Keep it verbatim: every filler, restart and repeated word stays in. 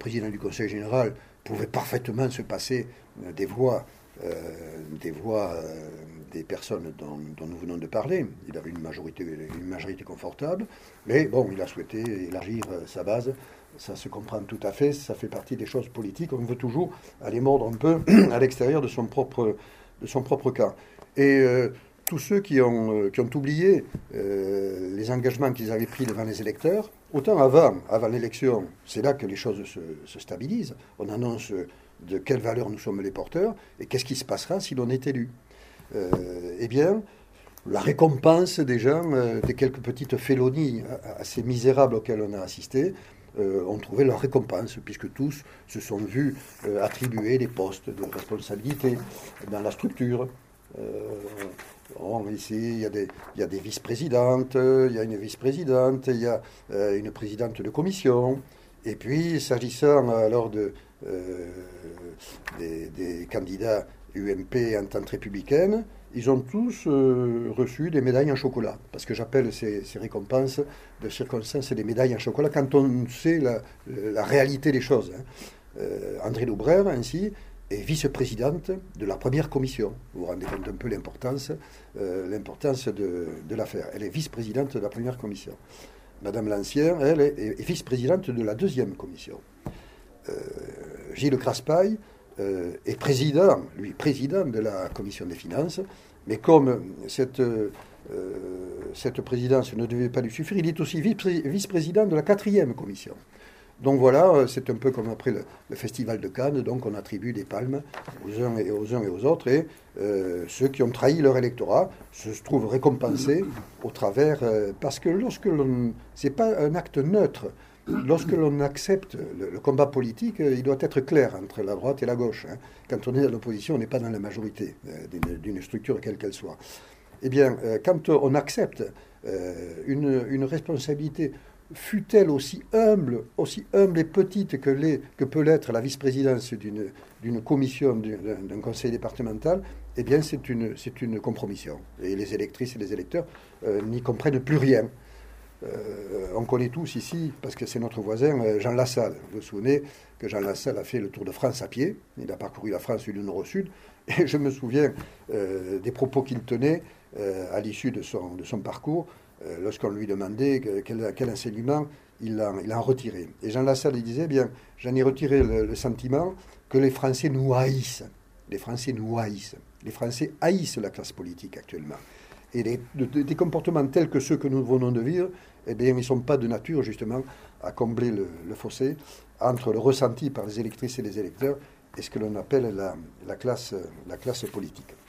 président du Conseil général pouvait parfaitement se passer des voix, euh, des voix euh, des personnes dont, dont nous venons de parler. Il avait une majorité, une majorité confortable, mais bon, il a souhaité élargir sa base. Ça se comprend tout à fait, ça fait partie des choses politiques. On veut toujours aller mordre un peu à l'extérieur de son propre, de son propre camp. Et euh, tous ceux qui ont, qui ont oublié euh, les engagements qu'ils avaient pris devant les électeurs, autant avant, avant l'élection, c'est là que les choses se, se stabilisent. On annonce de quelle valeur nous sommes les porteurs et qu'est-ce qui se passera si l'on est élu. Euh, eh bien, la récompense des gens, euh, des quelques petites félonies assez misérables auxquelles on a assisté, euh, ont trouvé leur récompense, puisque tous se sont vus euh, attribuer des postes de responsabilité dans la structure. Euh, bon, ici, il y a des, il y a des vice-présidentes, il y a une vice-présidente, il y a euh, une présidente de commission. Et puis, s'agissant alors de, euh, des, des candidats U M P Entente républicaine, ils ont tous euh, reçu des médailles en chocolat. Parce que j'appelle ces, ces récompenses de circonstances des médailles en chocolat quand on sait la, la réalité des choses. Hein. Euh, André Loubrère, ainsi, est vice-présidente de la première commission. Vous vous rendez compte un peu l'importance, euh, l'importance de, de l'affaire. Elle est vice-présidente de la première commission. Madame Lancière, elle, est, est vice-présidente de la deuxième commission. Euh, Gilles Craspail euh, est président, lui, président de la commission des finances, mais comme cette, euh, cette présidence ne devait pas lui suffire, il est aussi vice-président de la quatrième commission. Donc voilà, c'est un peu comme après le, le festival de Cannes, donc on attribue des palmes aux uns et aux uns et aux autres, et euh, ceux qui ont trahi leur électorat se trouvent récompensés au travers, euh, parce que lorsque l'on, c'est pas un acte neutre, lorsque l'on accepte le, le combat politique, il doit être clair entre la droite et la gauche. Hein. Quand on est dans l'opposition, on n'est pas dans la majorité euh, d'une, d'une structure quelle qu'elle soit. Eh bien, euh, quand on accepte euh, une, une responsabilité, fût-elle aussi humble, aussi humble et petite que, les, que peut l'être la vice-présidence d'une, d'une commission, d'un, d'un conseil départemental, eh bien c'est une, c'est une compromission. Et les électrices et les électeurs euh, n'y comprennent plus rien. Euh, on connaît tous ici, parce que c'est notre voisin, Jean Lassalle. Vous vous souvenez que Jean Lassalle a fait le Tour de France à pied. Il a parcouru la France du nord au sud. Et je me souviens euh, des propos qu'il tenait euh, à l'issue de son, de son parcours, euh, lorsqu'on lui demandait que, quel, quel enseignement il a, il a en retiré. Et Jean Lassalle, il disait, bien, j'en ai retiré le, le sentiment que les Français nous haïssent. Les Français nous haïssent. Les Français haïssent la classe politique actuellement. Et les, de, de, des comportements tels que ceux que nous venons de vivre, eh bien, ils ne sont pas de nature, justement, à combler le, le fossé entre le ressenti par les électrices et les électeurs et ce que l'on appelle la, la, classe, la classe politique.